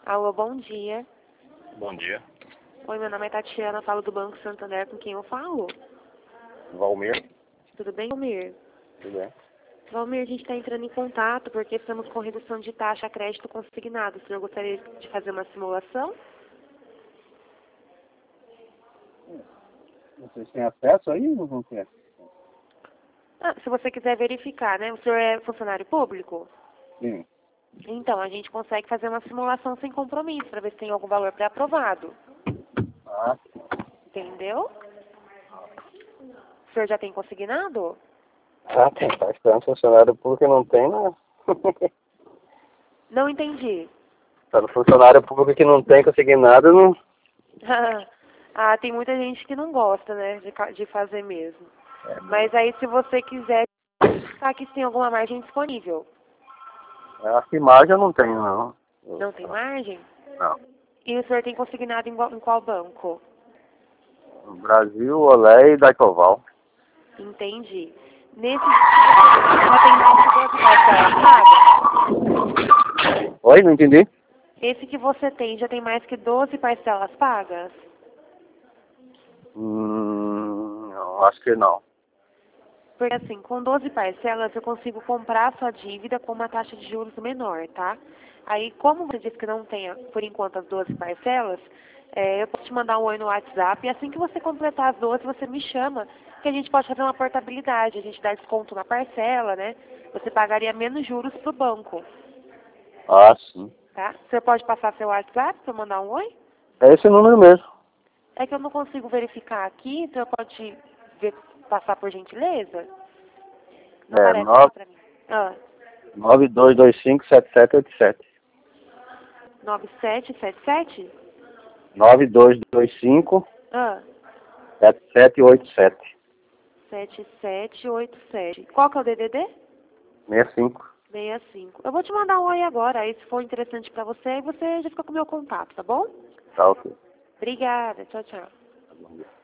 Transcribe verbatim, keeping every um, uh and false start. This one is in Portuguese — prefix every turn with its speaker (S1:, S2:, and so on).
S1: Alô, bom dia.
S2: Bom dia.
S1: Oi, meu nome é Tatiana, falo do Banco Santander, com quem eu falo?
S2: Valmir.
S1: Tudo bem, Valmir?
S2: Tudo bem?
S1: Valmir, a gente está entrando em contato porque estamos com redução de taxa a crédito consignado. O senhor gostaria de fazer uma simulação?
S3: Vocês têm acesso aí ou não tem?
S1: Ah, se você quiser verificar, né? O senhor é funcionário público?
S3: Sim.
S1: Então, a gente consegue fazer uma simulação sem compromisso, para ver se tem algum valor pré-aprovado.
S3: Ah,
S1: Entendeu? O senhor já tem consignado?
S2: Ah, tem bastante funcionário público e não tem, né?
S1: Não entendi.
S2: Tá no funcionário público que não tem conseguido nada, não.
S1: Ah, tem muita gente que não gosta, né, de, ca- de fazer mesmo. Mas aí, se você quiser, tá aqui se tem alguma margem disponível.
S2: A imagem eu não tenho, não.
S1: Não tem margem?
S2: Não.
S1: E o senhor tem consignado em, qual- em qual banco?
S2: Brasil, Olé e Daikoval.
S1: Entendi. Nesse já tem mais que doze parcelas pagas?
S2: Oi, não entendi?
S1: Esse que você tem já tem mais que doze parcelas pagas?
S2: Hum, não, acho que não.
S1: Porque assim, com doze parcelas eu consigo comprar a sua dívida com uma taxa de juros menor, tá? Aí, como você disse que não tem, por enquanto, as doze parcelas, é, eu posso te mandar um oi no WhatsApp e assim que você completar as doze, você me chama, que a gente pode fazer uma portabilidade, a gente dá desconto na parcela, né? Você pagaria menos juros pro banco,
S2: Ah, sim.
S1: tá? Você pode passar seu WhatsApp para eu mandar um oi?
S2: É esse número mesmo.
S1: É que eu não consigo verificar aqui, então pode ver, passar por gentileza? Não
S2: É
S1: aparece aqui pra mim. Ah.
S2: nove dois dois cinco sete sete oito sete.
S1: nove sete sete sete?
S2: nove dois dois cinco
S1: Ah,
S2: sete sete oito sete.
S1: sete sete oito sete. Qual que é o D D D?
S2: sessenta e cinco.
S1: sessenta e cinco. Eu vou te mandar um oi agora, aí se for interessante pra você, você já fica com o meu contato, tá bom?
S2: Tá ok.
S1: Obrigada, tchau, tchau.
S2: Bom dia.